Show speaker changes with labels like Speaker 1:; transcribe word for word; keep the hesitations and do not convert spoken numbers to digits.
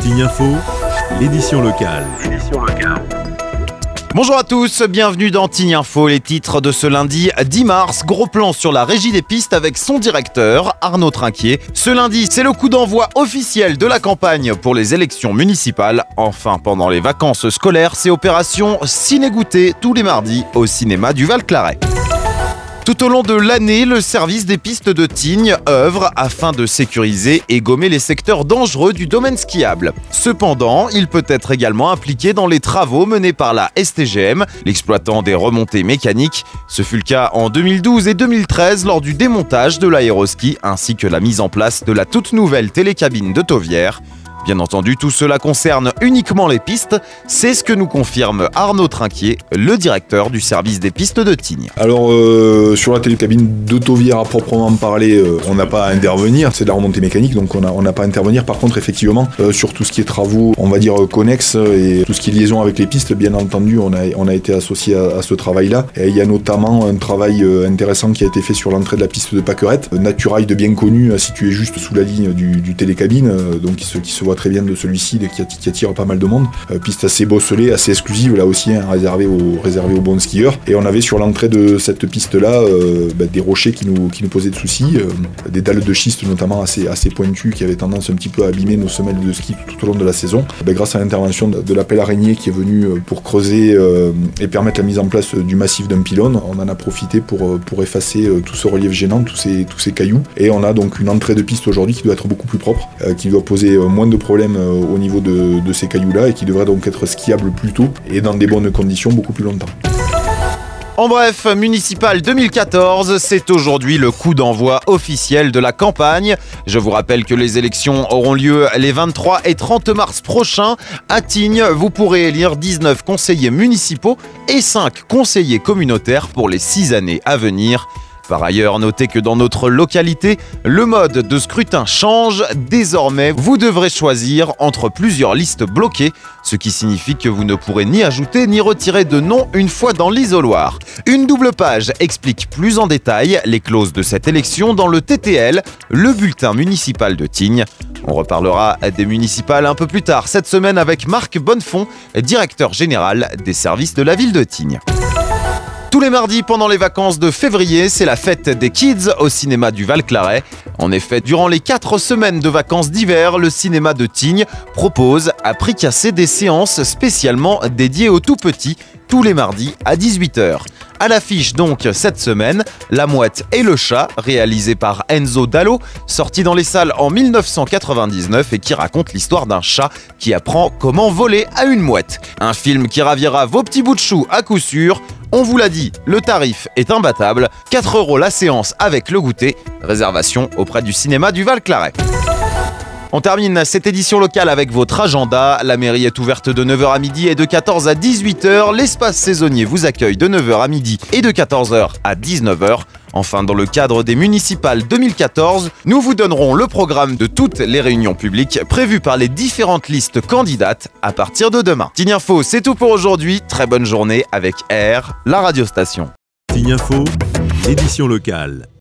Speaker 1: Tignes Info, l'édition locale.
Speaker 2: Bonjour à tous, bienvenue dans Tignes Info, les titres de ce lundi dix mars. Gros plan sur la régie des pistes avec son directeur, Arnaud Trinquier. Ce lundi, c'est le coup d'envoi officiel de la campagne pour les élections municipales. Enfin, pendant les vacances scolaires, c'est opération ciné-goûter tous les mardis au cinéma du Val-Claret. Tout au long de l'année, le service des pistes de Tignes œuvre afin de sécuriser et gommer les secteurs dangereux du domaine skiable. Cependant, il peut être également impliqué dans les travaux menés par la S T G M, l'exploitant des remontées mécaniques. Ce fut le cas en deux mille douze et deux mille treize lors du démontage de l'aéroski ainsi que la mise en place de la toute nouvelle télécabine de Tauvière. Bien entendu, tout cela concerne uniquement les pistes, c'est ce que nous confirme Arnaud Trinquier, le directeur du service des pistes de Tignes.
Speaker 3: Alors euh, sur la télécabine de Tauvière à proprement parler, euh, on n'a pas à intervenir, c'est de la remontée mécanique, donc on n'a on a pas à intervenir. Par contre, effectivement, euh, sur tout ce qui est travaux, on va dire euh, connexes et tout ce qui est liaison avec les pistes, bien entendu, on a, on a été associé à, à ce travail-là. Et il y a notamment un travail euh, intéressant qui a été fait sur l'entrée de la piste de Pâquerette, euh, Naturail de bien connu, euh, situé juste sous la ligne du, du télécabine, euh, donc qui se, qui se voit très bien de celui-ci et qui, att- qui attire pas mal de monde. Euh, piste assez bosselée, assez exclusive là aussi, hein, réservée aux, réservée aux bons skieurs. Et on avait sur l'entrée de cette piste-là euh, bah, des rochers qui nous, qui nous posaient de soucis, euh, des dalles de schiste notamment assez, assez pointues qui avaient tendance un petit peu à abîmer nos semelles de ski tout, tout au long de la saison. Bah, grâce à l'intervention de, de l'appel araignée qui est venu pour creuser euh, et permettre la mise en place du massif d'un pylône, on en a profité pour, pour effacer euh, tout ce relief gênant, tous ces, tous ces cailloux. Et on a donc une entrée de piste aujourd'hui qui doit être beaucoup plus propre, euh, qui doit poser euh, moins de problèmes au niveau de, de ces cailloux-là et qui devrait donc être skiable plus tôt et dans des bonnes conditions beaucoup plus longtemps.
Speaker 2: En bref, municipal deux mille quatorze, c'est aujourd'hui le coup d'envoi officiel de la campagne. Je vous rappelle que les élections auront lieu les vingt-trois et trente mars prochains. À Tignes, vous pourrez élire dix-neuf conseillers municipaux et cinq conseillers communautaires pour les six années à venir. Par ailleurs, notez que dans notre localité, le mode de scrutin change. Désormais, vous devrez choisir entre plusieurs listes bloquées, ce qui signifie que vous ne pourrez ni ajouter ni retirer de nom une fois dans l'isoloir. Une double page explique plus en détail les clauses de cette élection dans le T T L, le bulletin municipal de Tignes. On reparlera des municipales un peu plus tard cette semaine avec Marc Bonnefond, directeur général des services de la ville de Tignes. Tous les mardis pendant les vacances de février, c'est la fête des kids au cinéma du Val-Claret. En effet, durant les quatre semaines de vacances d'hiver, le cinéma de Tignes propose à prix cassé des séances spécialement dédiées aux tout-petits tous les mardis à dix-huit heures. À l'affiche donc cette semaine, La Mouette et le Chat, réalisé par Enzo Dallo, sorti dans les salles en dix-neuf cent quatre-vingt-dix-neuf et qui raconte l'histoire d'un chat qui apprend comment voler à une mouette. Un film qui ravira vos petits bouts de chou à coup sûr. On vous l'a dit, le tarif est imbattable, quatre euros la séance avec le goûter, réservation auprès du cinéma du Val-Claret. On termine cette édition locale avec votre agenda. La mairie est ouverte de neuf heures à midi et de quatorze à dix-huit heures. L'espace saisonnier vous accueille de neuf heures à midi et de quatorze heures à dix-neuf heures. Enfin, dans le cadre des municipales deux mille quatorze, nous vous donnerons le programme de toutes les réunions publiques prévues par les différentes listes candidates à partir de demain. Tignes Info, c'est tout pour aujourd'hui. Très bonne journée avec R, la radiostation.
Speaker 1: Tignes Info, l'édition locale.